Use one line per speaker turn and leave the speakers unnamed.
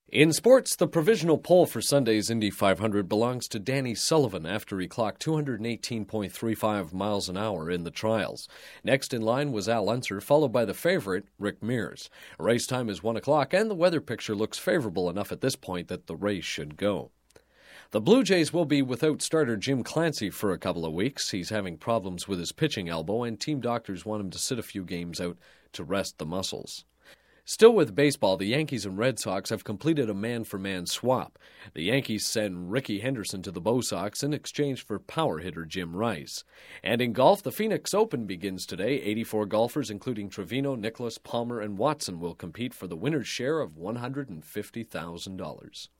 In sports, the provisional pole for Sunday's Indy 500 belongs to Danny Sullivan after he clocked 218.35 miles an hour in the trials. Next in line was Al Unser, followed by the favorite, Rick Mears. Race time is 1 o'clock, and the weather picture looks favorable enough at this point that the race should go. The Blue Jays will be without starter Jim Clancy for a couple of weeks. He's having problems with his pitching elbow, and team doctors want him to sit a few games out to rest the muscles. Still with baseball, the Yankees and Red Sox have completed a man-for-man swap. The Yankees send Rickey Henderson to the Bo Sox in exchange for power hitter Jim Rice. And in golf, the Phoenix Open begins today. 84 golfers, including Trevino, Nicklaus, Palmer, and Watson, will compete for the winner's share of $150,000.